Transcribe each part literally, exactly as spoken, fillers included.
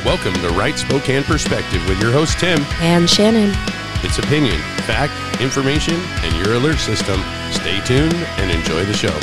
Welcome to Right Spokane Perspective with your host, Tim. And Shannon. It's opinion, fact, information, and your alert system. Stay tuned and enjoy the show.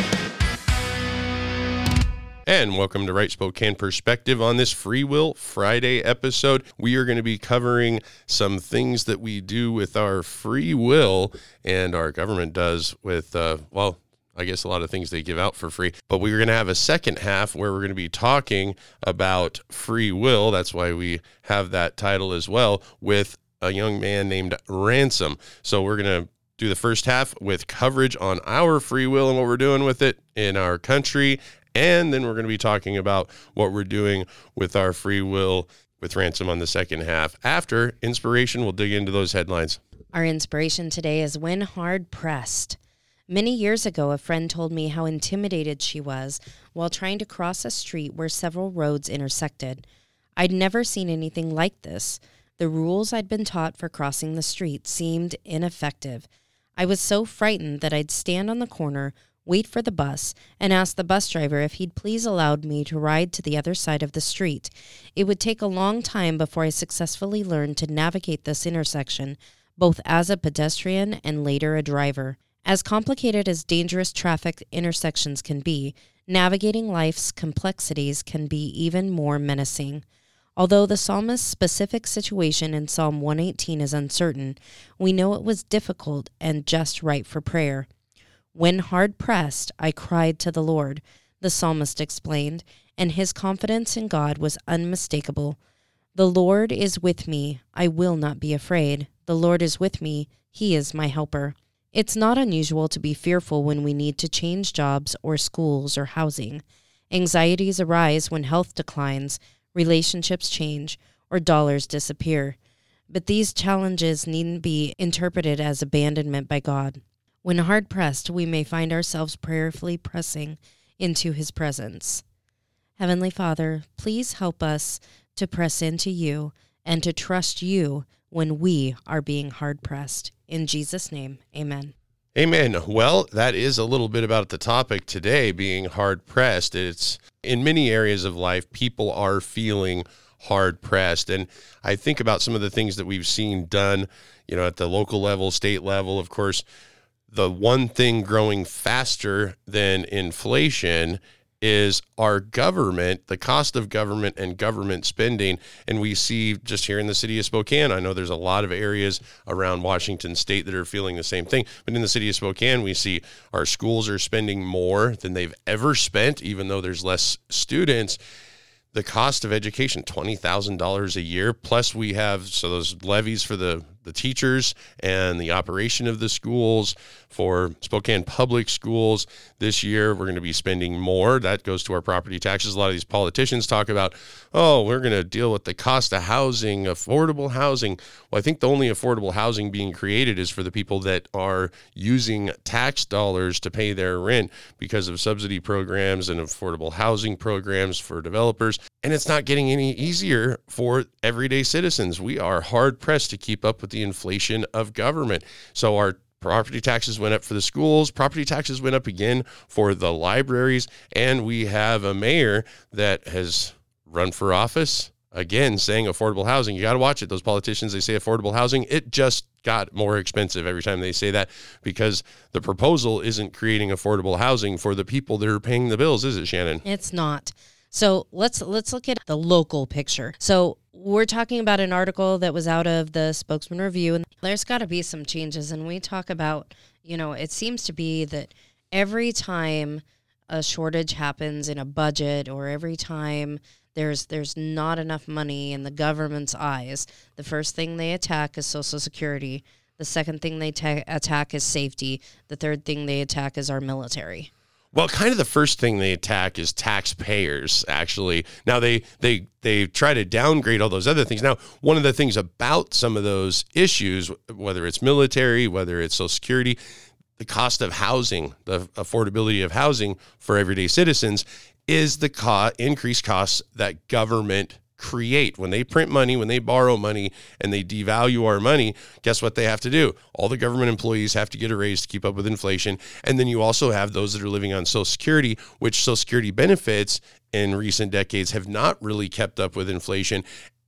And welcome to Right Spokane Perspective. On this Free Will Friday episode, we are going to be covering some things that we do with our free will and our government does with, uh, well, I guess a lot of things they give out for free. But we're going to have a second half where we're going to be talking about free will. That's why we have that title as well, with a young man named Ransom. So we're going to do the first half with coverage on our free will and what we're doing with it in our country. And then we're going to be talking about what we're doing with our free will with Ransom on the second half. After inspiration, we'll dig into those headlines. Our inspiration today is When Hard Pressed. Many years ago, a friend told me how intimidated she was while trying to cross a street where several roads intersected. I'd never seen anything like this. The rules I'd been taught for crossing the street seemed ineffective. I was so frightened that I'd stand on the corner, wait for the bus, and ask the bus driver if he'd please allow me to ride to the other side of the street. It would take a long time before I successfully learned to navigate this intersection, both as a pedestrian and later a driver. As complicated as dangerous traffic intersections can be, navigating life's complexities can be even more menacing. Although the psalmist's specific situation in Psalm one eighteen is uncertain, we know it was difficult and just right for prayer. When hard pressed, I cried to the Lord, the psalmist explained, and his confidence in God was unmistakable. The Lord is with me, I will not be afraid. The Lord is with me, he is my helper. It's not unusual to be fearful when we need to change jobs or schools or housing. Anxieties arise when health declines, relationships change, or dollars disappear. But these challenges needn't be interpreted as abandonment by God. When hard-pressed, we may find ourselves prayerfully pressing into his presence. Heavenly Father, please help us to press into you and to trust you when we are being hard-pressed. In Jesus' name, amen. Amen. Well, that is a little bit about the topic today, being hard-pressed. It's in many areas of life, people are feeling hard-pressed. And I think about some of the things that we've seen done, you know, at the local level, state level. Of course, the one thing growing faster than inflation is our government, the cost of government and government spending. And we see just here in the city of Spokane, I know there's a lot of areas around Washington State that are feeling the same thing. But in the city of Spokane, we see our schools are spending more than they've ever spent, even though there's less students. The cost of education, twenty thousand dollars a year, plus we have, so those levies for the, the teachers and the operation of the schools. For Spokane Public Schools this year, we're going to be spending more. That goes to our property taxes. A lot of these politicians talk about, oh, we're going to deal with the cost of housing, affordable housing. Well, I think the only affordable housing being created is for the people that are using tax dollars to pay their rent because of subsidy programs and affordable housing programs for developers. And it's not getting any easier for everyday citizens. We are hard pressed to keep up with the inflation of government. So our property taxes went up for the schools. Property taxes went up again for the libraries. And we have a mayor that has run for office, again, saying affordable housing. You got to watch it. Those politicians, they say affordable housing. It just got more expensive every time they say that, because the proposal isn't creating affordable housing for the people that are paying the bills, is it, Shannon? It's not. So let's let's look at the local picture. So we're talking about an article that was out of the Spokesman Review, and there's got to be some changes. And we talk about, you know, it seems to be that every time a shortage happens in a budget, or every time there's there's not enough money in the government's eyes, the first thing they attack is Social Security. The second thing they ta- attack is safety. The third thing they attack is our military. Well, kind of the first thing they attack is taxpayers, actually. Now, they they they try to downgrade all those other things. Now, one of the things about some of those issues, whether it's military, whether it's Social Security, the cost of housing, the affordability of housing for everyday citizens, is the co- increased costs that government create. When they print money, when they borrow money, and they devalue our money, guess what they have to do? All the government employees have to get a raise to keep up with inflation. And then you also have those that are living on Social Security, which Social Security benefits in recent decades have not really kept up with inflation.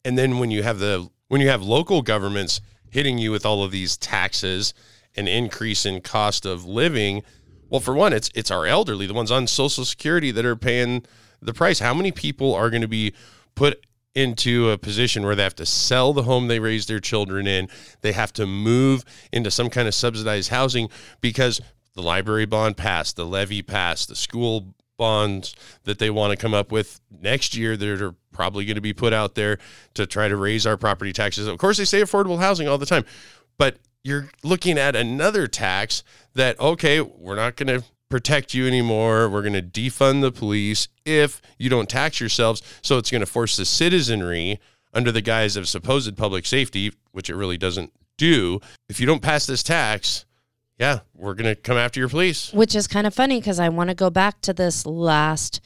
And then when you have the when you have local governments hitting you with all of these taxes, an increase in cost of living, well, for one, it's it's our elderly, the ones on Social Security that are paying the price. How many people are going to be put into a position where they have to sell the home they raised their children in? They have to move into some kind of subsidized housing because the library bond passed, the levy passed, the school bonds that they want to come up with next year that are probably going to be put out there to try to raise our property taxes. Of course, they say affordable housing all the time, but you're looking at another tax that, okay, we're not going to protect you anymore. We're going to defund the police if you don't tax yourselves. So it's going to force the citizenry under the guise of supposed public safety, which it really doesn't do. If you don't pass this tax, yeah, we're going to come after your police. Which is kind of funny because I want to go back to this last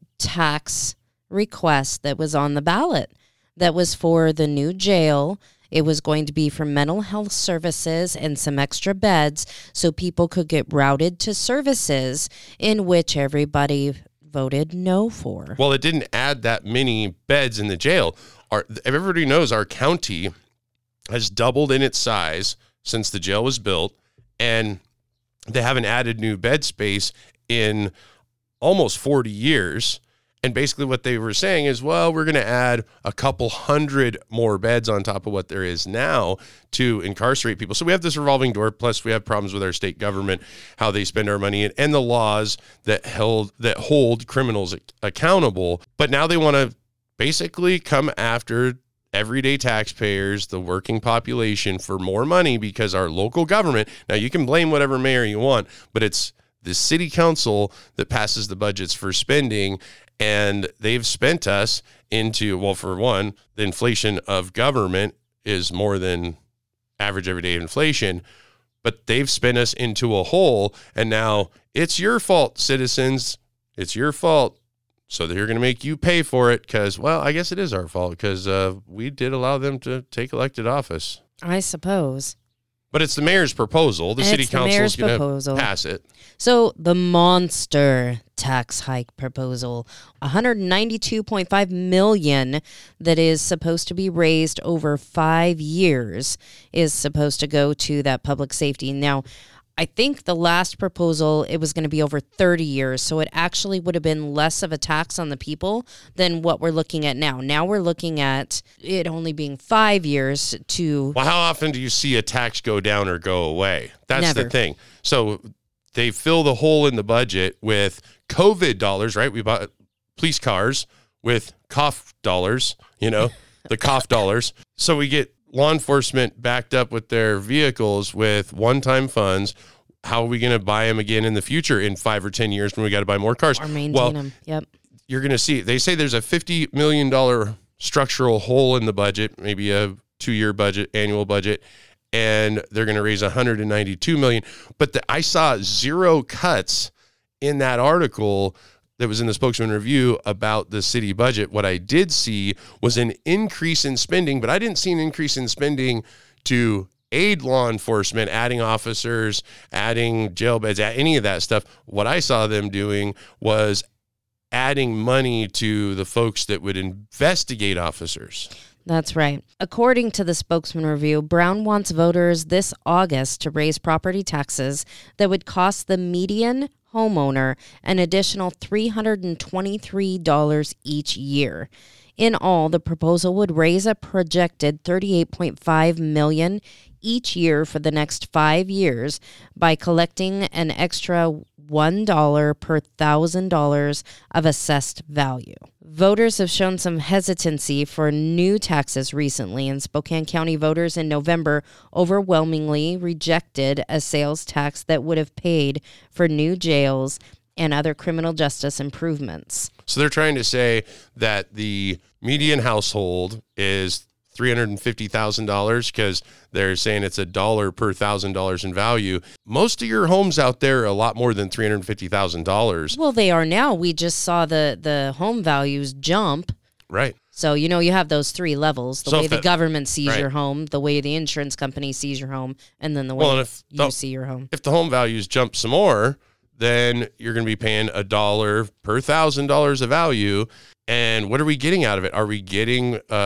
tax request that was on the ballot that was for the new jail. It was going to be for mental health services and some extra beds so people could get routed to services, in which everybody voted no for. Well, it didn't add that many beds in the jail. Our, everybody knows our county has doubled in its size since the jail was built, and they haven't added new bed space in almost forty years. And basically what they were saying is, well, we're going to add a couple hundred more beds on top of what there is now to incarcerate people. So we have this revolving door. Plus we have problems with our state government, how they spend our money, and, and the laws that held that hold criminals accountable. But now they want to basically come after everyday taxpayers, the working population, for more money because our local government, now you can blame whatever mayor you want, but it's the city council that passes the budgets for spending. And they've spent us into, well, for one, the inflation of government is more than average everyday inflation, but they've spent us into a hole. And now it's your fault, citizens. It's your fault. So they're going to make you pay for it because, well, I guess it is our fault because uh, we did allow them to take elected office. I suppose. But it's the mayor's proposal. The It's city the council mayor's is going proposal. to pass it. So the monster tax hike proposal, one hundred ninety-two point five million dollars that is supposed to be raised over five years is supposed to go to that public safety. Now, I think the last proposal, it was going to be over thirty years. So it actually would have been less of a tax on the people than what we're looking at now. Now we're looking at it only being five years to... Well, how often do you see a tax go down or go away? That's Never. the thing. So they fill the hole in the budget with COVID dollars, right? We bought police cars with cough dollars, you know, the cough dollars. So we get law enforcement backed up with their vehicles with one-time funds. How are we going to buy them again in the future in five or ten years when we got to buy more cars? Or maintain well, them. Yep. You're going to see, they say there's a fifty million dollars structural hole in the budget, maybe a two-year budget, annual budget, and they're going to raise one hundred ninety-two million dollars. But the, I saw zero cuts in that article that was in the Spokesman Review about the city budget. What I did see was an increase in spending, but I didn't see an increase in spending to aid law enforcement, adding officers, adding jail beds, any of that stuff. What I saw them doing was adding money to the folks that would investigate officers. That's right. According to the Spokesman Review, Brown wants voters this August to raise property taxes that would cost the median homeowner an additional three hundred twenty-three dollars each year. In all, the proposal would raise a projected thirty-eight point five million dollars each year for the next five years by collecting an extra one dollar per one thousand dollars of assessed value. Voters have shown some hesitancy for new taxes recently, and Spokane County voters in November overwhelmingly rejected a sales tax that would have paid for new jails and other criminal justice improvements. So they're trying to say that the median household is three hundred fifty thousand dollars because they're saying it's a dollar per thousand dollars in value. Most of your homes out there are a lot more than three hundred fifty thousand dollars. Well, they are now. We just saw the, the home values jump. Right. So, you know, you have those three levels, the So way if the the- government sees right. your home, the way the insurance company sees your home, and then the way Well, and if you the- see your home. If the home values jump some more, then you're going to be paying a dollar per thousand dollars of value. And what are we getting out of it? Are we getting uh,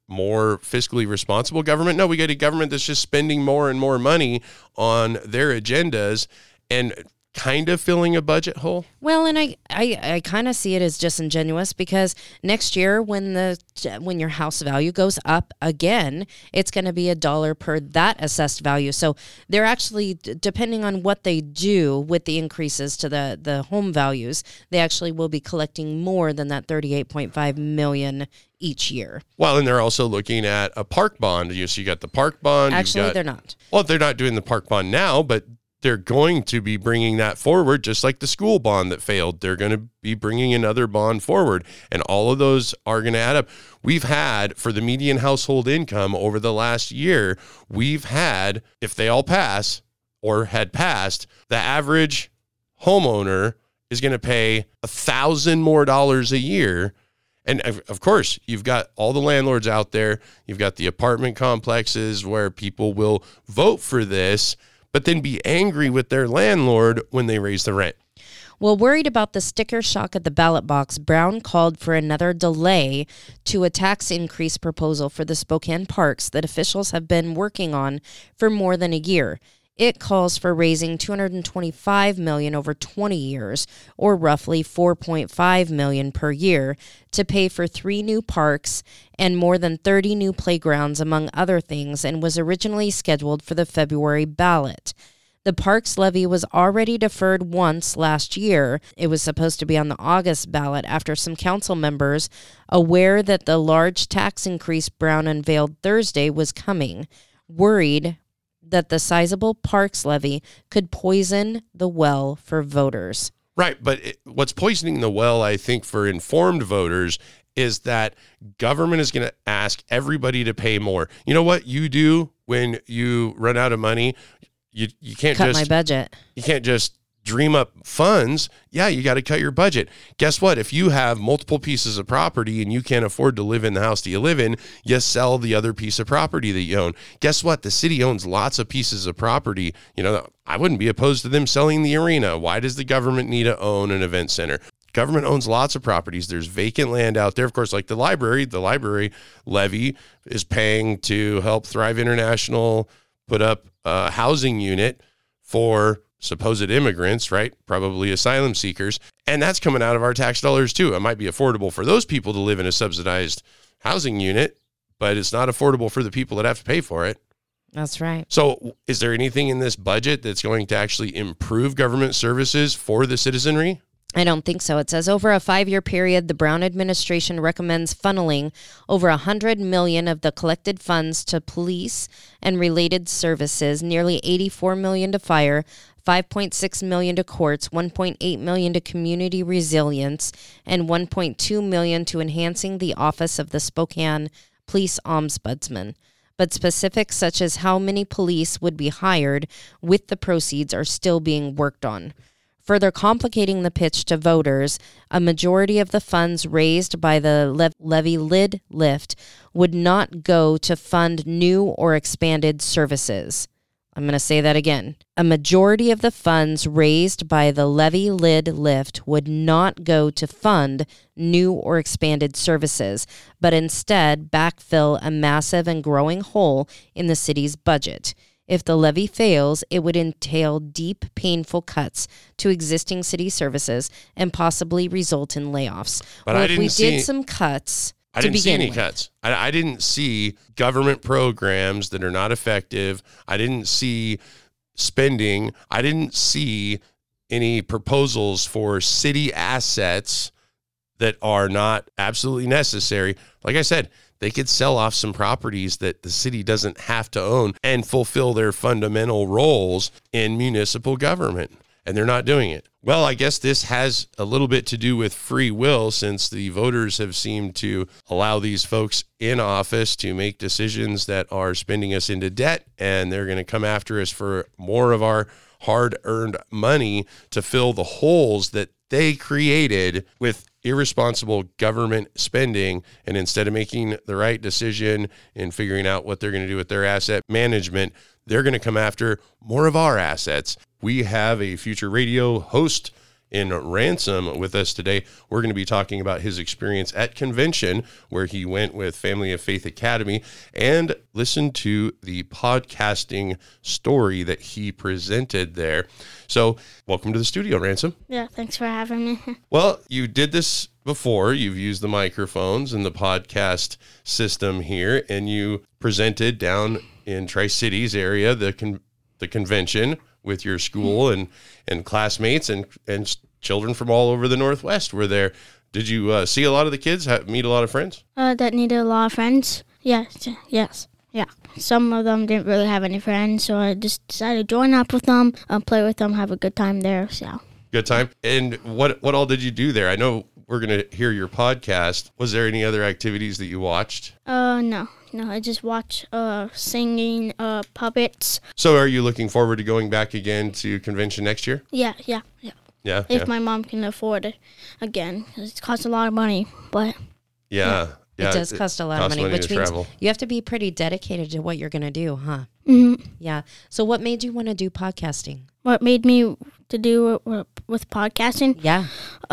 more fiscally responsible government? No, we get a government that's just spending more and more money on their agendas and kind of filling a budget hole. Well, and I, I, I kind of see it as disingenuous because next year when the when your house value goes up again, it's going to be a dollar per that assessed value. So they're actually, depending on what they do with the increases to the, the home values, they actually will be collecting more than that thirty-eight point five million dollars each year. Well, and they're also looking at a park bond. You, so you got the park bond. Actually, got, they're not. Well, they're not doing the park bond now, but they're going to be bringing that forward, just like the school bond that failed. They're going to be bringing another bond forward, and all of those are going to add up. We've had, for the median household income over the last year, we've had, if they all pass or had passed, the average homeowner is going to pay a thousand more dollars a year. And of course, you've got all the landlords out there. You've got the apartment complexes where people will vote for this, but then be angry with their landlord when they raise the rent. Well, worried about the sticker shock at the ballot box, Brown called for another delay to a tax increase proposal for the Spokane parks that officials have been working on for more than a year. It calls for raising two hundred twenty-five million dollars over twenty years, or roughly four point five million dollars per year, to pay for three new parks and more than thirty new playgrounds, among other things, and was originally scheduled for the February ballot. The parks levy was already deferred once last year. It was supposed to be on the August ballot after some council members, aware that the large tax increase Brown unveiled Thursday was coming, worried that the sizable parks levy could poison the well for voters. Right, but it, what's poisoning the well, I think, for informed voters is that government is going to ask everybody to pay more. You know what you do when you run out of money? You you can't Cut just my budget. You can't just dream up funds. Yeah, you got to cut your budget. Guess what? If you have multiple pieces of property and you can't afford to live in the house that you live in, you sell the other piece of property that you own. Guess what? The city owns lots of pieces of property. You know, I wouldn't be opposed to them selling the arena. Why does the government need to own an event center? Government owns lots of properties. There's vacant land out there. Of course, like the library, the library levy is paying to help Thrive International put up a housing unit for supposed immigrants, right? Probably asylum seekers. And that's coming out of our tax dollars too. It might be affordable for those people to live in a subsidized housing unit, but it's not affordable for the people that have to pay for it. That's right. So is there anything in this budget that's going to actually improve government services for the citizenry? I don't think so. It says over a five-year period, the Brown administration recommends funneling over one hundred million dollars of the collected funds to police and related services, nearly eighty-four million dollars to fire, five point six million dollars to courts, one point eight million dollars to community resilience, and one point two million dollars to enhancing the office of the Spokane Police Ombudsman. But specifics such as how many police would be hired with the proceeds are still being worked on. Further complicating the pitch to voters, a majority of the funds raised by the le- levy lid lift would not go to fund new or expanded services. I'm going to say that again. A majority of the funds raised by the levy lid lift would not go to fund new or expanded services, but instead backfill a massive and growing hole in the city's budget. If the levy fails, it would entail deep, painful cuts to existing city services and possibly result in layoffs. But well, I if didn't we see, did some cuts I to didn't see begin any with. cuts. I, I didn't see government programs that are not effective. I didn't see spending. I didn't see any proposals for city assets that are not absolutely necessary. Like I said, they could sell off some properties that the city doesn't have to own and fulfill their fundamental roles in municipal government. And they're not doing it. Well, I guess this has a little bit to do with free will, since the voters have seemed to allow these folks in office to make decisions that are spending us into debt, and they're going to come after us for more of our hard-earned money to fill the holes that they created with irresponsible government spending. And instead of making the right decision and figuring out what they're going to do with their asset management, they're going to come after more of our assets. We have a future radio host in Ransom with us today. We're going to be talking about his experience at convention, where he went with Family of Faith Academy, and listen to the podcasting story that he presented there. So welcome to the studio, Ransom. Yeah, thanks for having me. Well, you did this before. You've used the microphones and the podcast system here, and you presented down in Tri-Cities area, the con- the convention with your school and, and classmates and, and children from all over the Northwest were there. Did you uh, see a lot of the kids, have, meet a lot of friends? Uh, that needed a lot of friends. Yes, yes, yeah. Some of them didn't really have any friends, so I just decided to join up with them, uh, play with them, have a good time there. So good time. And what what all did you do there? I know we're going to hear your podcast. Was there any other activities that you watched? Uh, no, no. I just watch uh singing, uh puppets. So are you looking forward to going back again to convention next year? Yeah, yeah, yeah. Yeah. If yeah. my mom can afford it again, 'cause it costs a lot of money. But Yeah. yeah. It does cost a lot of costs money, money which to means travel. you have to be pretty dedicated to what you're going to do, huh? mm-hmm. Yeah. So what made you want to do podcasting? What made me to do it with podcasting? Yeah.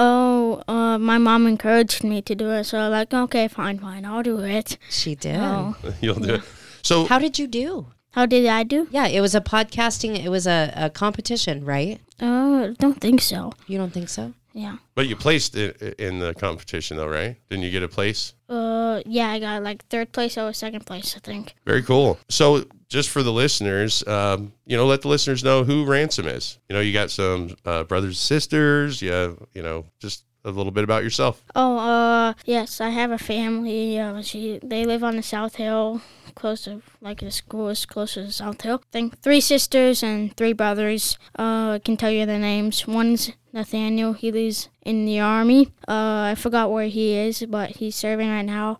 Oh, uh, my mom encouraged me to do it, so I'm like, okay, fine, fine, I'll do it. She did. Oh. You'll do it. So How did you do? How did I do? Yeah, it was a podcasting, it was a, a competition, right? Uh, I don't think so. You don't think so? Yeah. But you placed in, in the competition, though, right? Didn't you get a place? Uh, yeah, I got like third place or second place, I think. Very cool. So just for the listeners, um, you know, let the listeners know who Ransom is. You know, you got some uh, brothers and sisters. You have, you know, just a little bit about yourself. Oh, uh, yes, I have a family. Uh, she, they live on the South Hill, close to, like, the school is close to the South Hill. I think three sisters and three brothers. Uh, I can tell you the names. One's Nathaniel. He lives in the Army. Uh, I forgot where he is, but he's serving right now.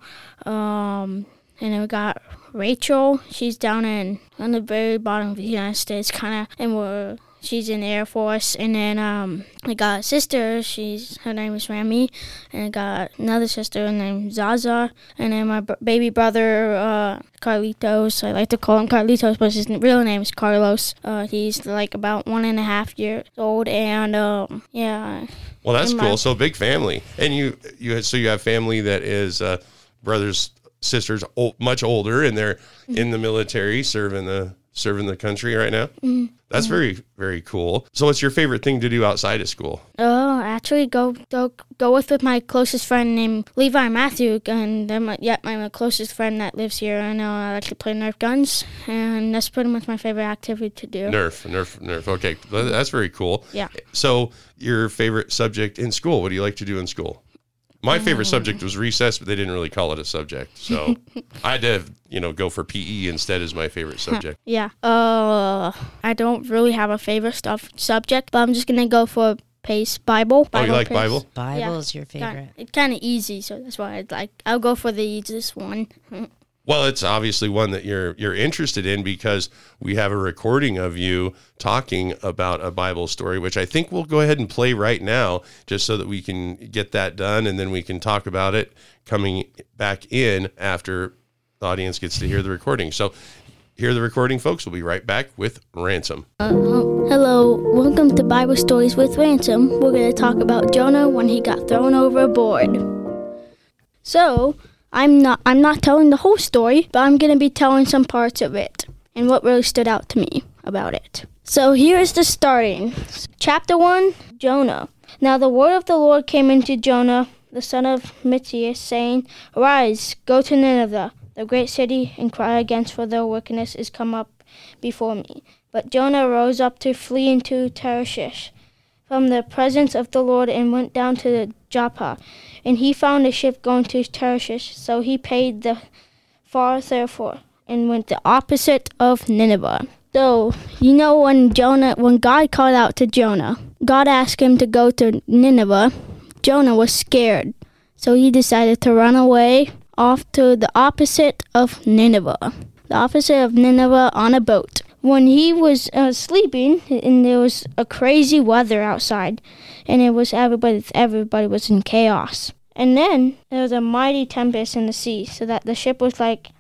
Um, and then we got Rachel. She's down in, on the very bottom of the United States, kind of, and we're... She's in the Air Force. And then um, I got a sister. She's her name is Rami. And I got another sister named Zaza. And then my b- baby brother, uh, Carlitos. I like to call him Carlitos, but his real name is Carlos. Uh, he's like about one and a half years old. And um, yeah. Well, that's and cool. my- So big family. And you, you, so you have family that is uh, brothers, sisters, old, much older, and they're mm-hmm. in the military, serving the serving the country right now. Mm-hmm. That's very, very cool. So what's your favorite thing to do outside of school? Oh, actually, go go go with with my closest friend named Levi Matthew, and then my, yeah, my, my closest friend that lives here. I know I like to play Nerf guns, and that's pretty much my favorite activity to do. Nerf, Nerf, Nerf. Okay, that's very cool. Yeah. So your favorite subject in school? What do you like to do in school? My favorite subject was recess, but they didn't really call it a subject. So I had to, you know, go for P E instead as my favorite subject. Yeah. Uh, I don't really have a favorite stuff subject, but I'm just gonna go for Pace Bible. Oh, you like Pace. Bible? Bible Yeah. is your favorite. It's kind of easy, so that's why I'd like. I'll go for the easiest one. Well, it's obviously one that you're you're interested in because we have a recording of you talking about a Bible story, which I think we'll go ahead and play right now, just so that we can get that done, and then we can talk about it coming back in after the audience gets to hear the recording. So hear the recording, folks. We'll be right back with Ransom. Uh, hello, welcome to Bible Stories with Ransom. We're going to talk about Jonah when he got thrown overboard. So, I'm not I'm not telling the whole story, but I'm going to be telling some parts of it and what really stood out to me about it. So here's the starting. Chapter one, Jonah. Now the word of the Lord came into Jonah, the son of Amittai, saying, Arise, go to Nineveh, the great city, and cry against, for their wickedness is come up before me. But Jonah rose up to flee into Tarshish from the presence of the Lord, and went down to Joppa. And he found a ship going to Tarshish, so he paid the fare therefore, and went the opposite of Nineveh. So, you know, when Jonah, when God called out to Jonah, God asked him to go to Nineveh. Jonah was scared, so he decided to run away off to the opposite of Nineveh. The opposite of Nineveh on a boat. When he was uh, sleeping, and there was a crazy weather outside, and it was everybody, everybody was in chaos. And then there was a mighty tempest in the sea, so that the ship was like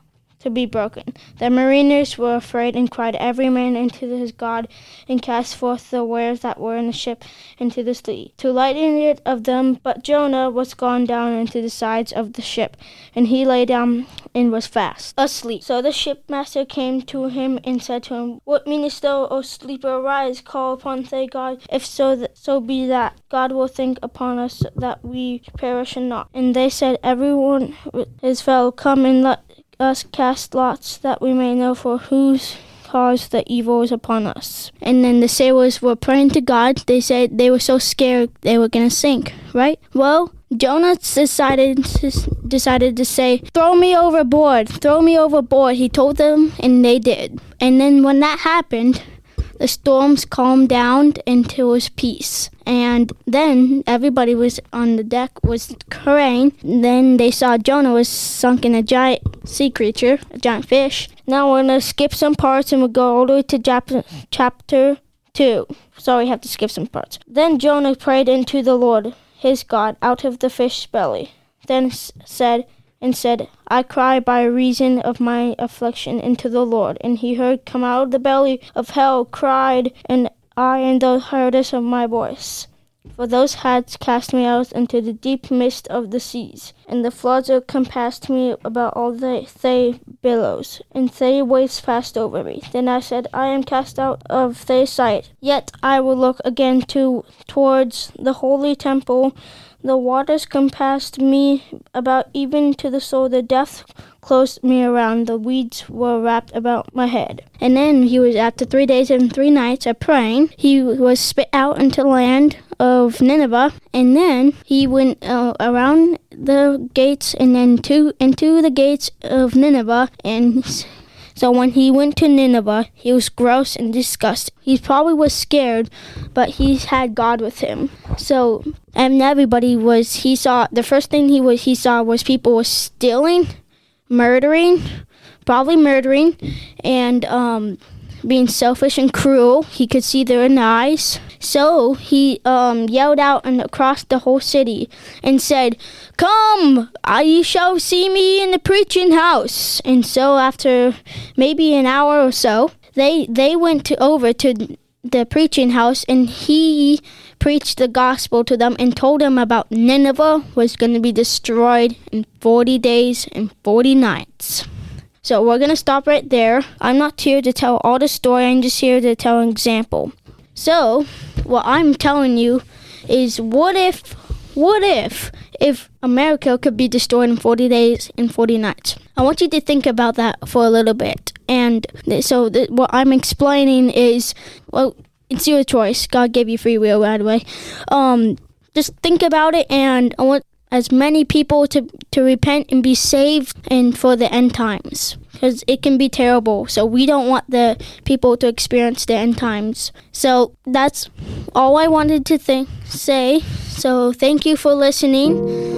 to be broken. The mariners were afraid and cried every man into his God, and cast forth the wares that were in the ship into the sea, to lighten it of them. But Jonah was gone down into the sides of the ship, and he lay down and was fast asleep. So the shipmaster came to him and said to him, What meanest thou, O sleeper? Arise, call upon thy God. If so, th- so be that God will think upon us that we perish not. And they said, Everyone with his fellow, come and let us cast lots, that we may know for whose cause the evil is upon us. And then the sailors were praying to God. They said they were so scared they were going to sink, right? Well, Jonah decided to, decided to say, throw me overboard, throw me overboard. He told them, and they did. And then when that happened, the storms calmed down and it was peace. And then everybody was on the deck was praying. Then they saw Jonah was sunk in a giant sea creature, a giant fish. Now we're going to skip some parts and we'll go all the way to chapter, chapter two. Sorry, I have to skip some parts. Then Jonah prayed unto the Lord, his God, out of the fish's belly. Then said, and said, I cry by reason of my affliction unto the Lord. And he heard come out of the belly of hell, cried, and I and the heardest of my voice. For those had cast me out into the deep mist of the seas, and the floods are compassed me about all the thy billows, and thy waves passed over me. Then I said, I am cast out of thy sight. Yet I will look again to towards the holy temple. The waters compassed me about even to the soul. The death closed me around. The weeds were wrapped about my head. And then he was, after three days and three nights of praying, he was spit out into the land of Nineveh. And then he went uh, around the gates and then to into the gates of Nineveh. And so when he went to Nineveh, he was gross and disgusted. He probably was scared, but he had God with him. So, and everybody was, he saw, the first thing he was he saw was people were stealing, murdering, probably murdering, and um, being selfish and cruel. He could see their in the eyes. So he um, yelled out and across the whole city and said, Come, I, you shall see me in the preaching house. And so after maybe an hour or so, they they went to, over to the preaching house, and he preached the gospel to them and told them about Nineveh was going to be destroyed in forty days and forty nights. So we're going to stop right there. I'm not here to tell all the story. I'm just here to tell an example. So what I'm telling you is, what if, what if, if America could be destroyed in forty days and forty nights? I want you to think about that for a little bit. And so th- what I'm explaining is, well, it's your choice. God gave you free will, by the way. Um, just think about it, and I want as many people to, to repent and be saved and for the end times, because it can be terrible. So we don't want the people to experience the end times. So that's all I wanted to th- say. So thank you for listening.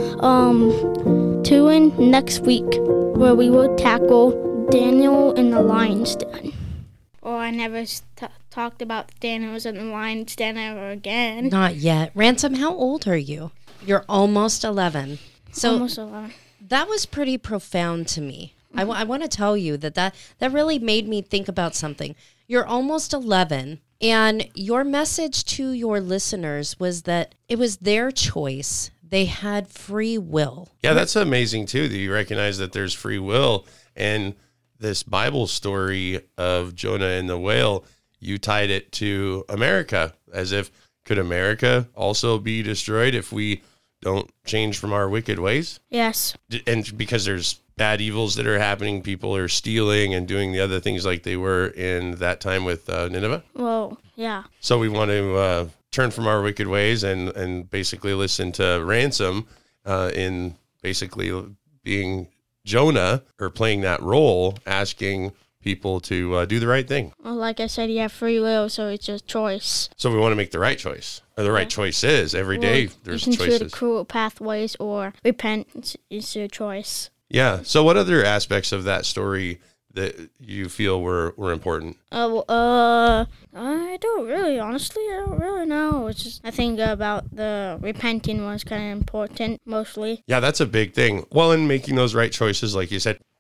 Um, tune in next week where we will tackle Daniel in the lion's den. Or I never t- talked about Daniel's in the lion's den ever again. Not yet. Ransom, how old are you? You're almost eleven. So Almost eleven. That was pretty profound to me. Mm-hmm. I, w- I want to tell you that, that that really made me think about something. You're almost eleven, and your message to your listeners was that it was their choice. They had free will. Yeah, that's amazing, too, that you recognize that there's free will. And this Bible story of Jonah and the whale, you tied it to America, as if, could America also be destroyed if we don't change from our wicked ways? Yes. And because there's bad evils that are happening, people are stealing and doing the other things like they were in that time with uh, Nineveh. Well, yeah. So we want to uh, turn from our wicked ways and, and basically listen to Ransom uh, in basically being Jonah, or playing that role, asking people to uh, do the right thing. Well, like I said, you have free will, so it's a choice. So we want to make the right choice. Or the right yeah. choice is every well, day there's you can choices. choose the cruel pathways or repent. It's, it's your choice. Yeah. So what other aspects of that story that you feel were, were important? Uh, uh, I don't really, honestly, I don't really know. It's just, I think about the repenting was kind of important, mostly. Yeah, that's a big thing. Well, in making those right choices, like you said,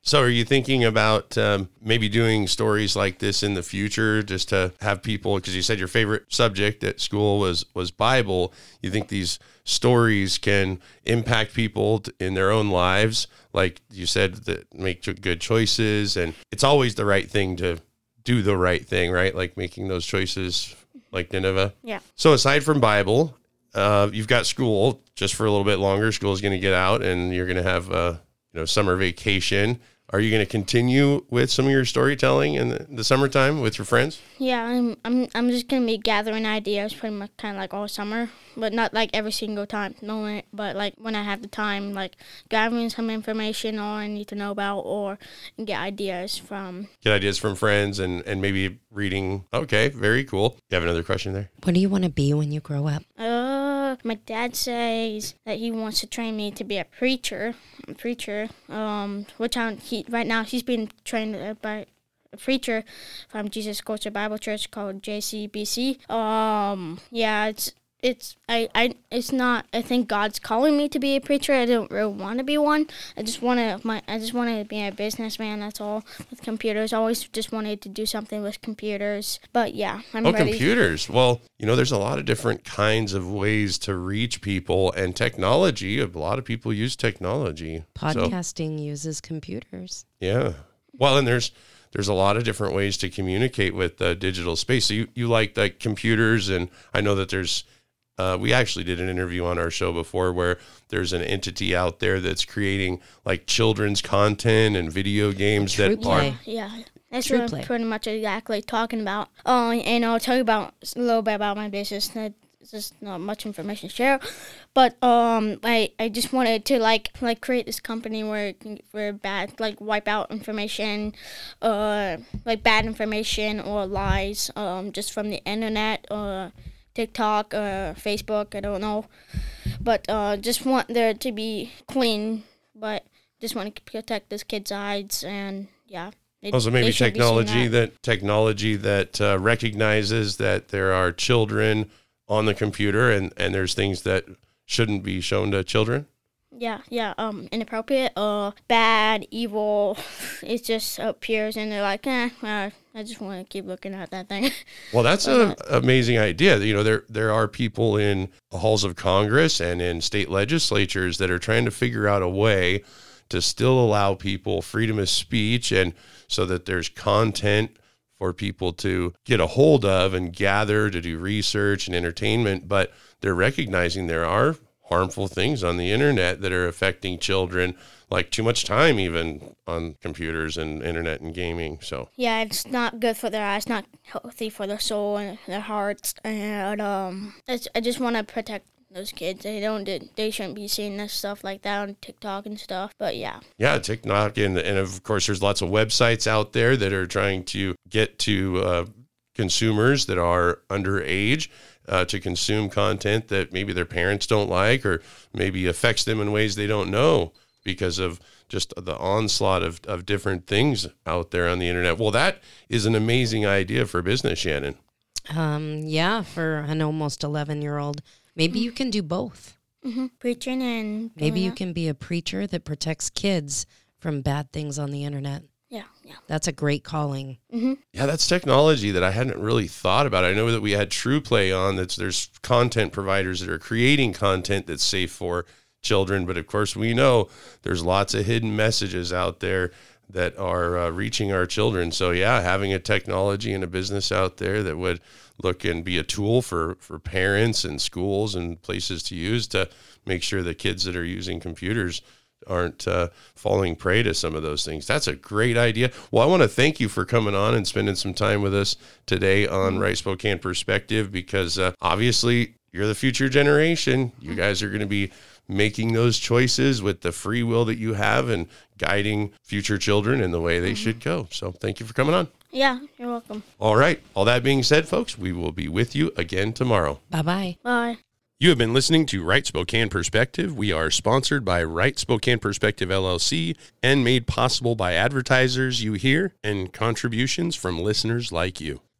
So are you thinking about um, maybe doing stories like this in the future just to have people, because you said your favorite subject at school was, was Bible. You think these stories can impact people t- in their own lives? Like you said, that make good choices, and it's always the right thing to do the right thing, right? Like making those choices like Nineveh. Yeah. So aside from Bible, uh, you've got school just for a little bit longer. School is going to get out and you're going to have a you know, summer vacation. Are you going to continue with some of your storytelling in the, the summertime with your friends? Yeah, I'm I'm I'm just gonna be gathering ideas pretty much kind of like all summer, but not like every single time. No, but like when I have the time, like gathering some information all I need to know about, or get ideas from. Get ideas from friends and, and maybe reading. Okay, very cool. You have another question there? What do you want to be when you grow up? Uh, my dad says that he wants to train me to be a preacher. A preacher. Um, which I he right now he's being trained by a preacher from Jesus Culture Bible Church called J C B C. Um, yeah, it's it's I, I it's not. I think God's calling me to be a preacher. I don't really want to be one. I just want to my I just want to be a businessman. That's all. With computers, I always just wanted to do something with computers. But yeah, I'm oh, ready. computers. Well, you know, there's a lot of different kinds of ways to reach people, and technology. A lot of people use technology. Podcasting so, uses computers. Yeah. Well, and there's there's a lot of different ways to communicate with uh, digital space. So you you like like computers, and I know that there's. Uh, we actually did an interview on our show before where there's an entity out there that's creating like children's content and video games that Play. are. Yeah, that's True what Play. I'm pretty much exactly talking about. Uh, and I'll tell you about a little bit about my business. There's just not much information to share, but um, I, I just wanted to like like create this company where it can, where bad like wipe out information, uh, like bad information or lies, um, just from the internet, uh. TikTok, uh, Facebook, I don't know. But uh, just want there to be clean, but just want to protect this kid's eyes, and yeah. It, Also, maybe they should be seeing technology that. that technology that uh, recognizes that there are children on the computer, and, and there's things that shouldn't be shown to children. Yeah, yeah, um, inappropriate, uh, bad, evil. It just appears, and they're like, eh, uh, I just want to keep looking at that thing. Well, that's an amazing idea. You know, there there are people in the halls of Congress and in state legislatures that are trying to figure out a way to still allow people freedom of speech, and so that there's content for people to get a hold of and gather to do research and entertainment. But they're recognizing there are harmful things on the internet that are affecting children, like too much time even on computers and internet and gaming. So Yeah, it's not good for their eyes, not healthy for their soul and their hearts. And um, it's, I just want to protect those kids. They don't, they shouldn't be seeing this stuff like that on TikTok and stuff. But yeah. Yeah, TikTok. And, and of course, there's lots of websites out there that are trying to get to uh, consumers that are underage. Uh, to consume content that maybe their parents don't like, or maybe affects them in ways they don't know because of just the onslaught of, of different things out there on the internet. Well, that is an amazing idea for business, Shannon. Um, yeah, for an almost eleven-year-old. Maybe you can do both. Mm-hmm. Preaching and... Maybe you that. can be a preacher that protects kids from bad things on the internet. Yeah, yeah. That's a great calling. Mm-hmm. Yeah, that's technology that I hadn't really thought about. I know that we had True Play on. That's there's content providers that are creating content that's safe for children, but of course we know there's lots of hidden messages out there that are uh, reaching our children. So yeah, having a technology and a business out there that would look and be a tool for, for parents and schools and places to use to make sure the kids that are using computers aren't uh, falling prey to some of those things. That's a great idea. Well, I want to thank you for coming on and spending some time with us today on Right Spokane Perspective, because uh, obviously you're the future generation. You guys are going to be making those choices with the free will that you have and guiding future children in the way they mm-hmm. should go. So thank you for coming on. Yeah, you're welcome. All right. All that being said, folks, we will be with you again tomorrow. Bye-bye. Bye. You have been listening to Right Spokane Perspective. We are sponsored by Right Spokane Perspective, L L C, and made possible by advertisers you hear and contributions from listeners like you.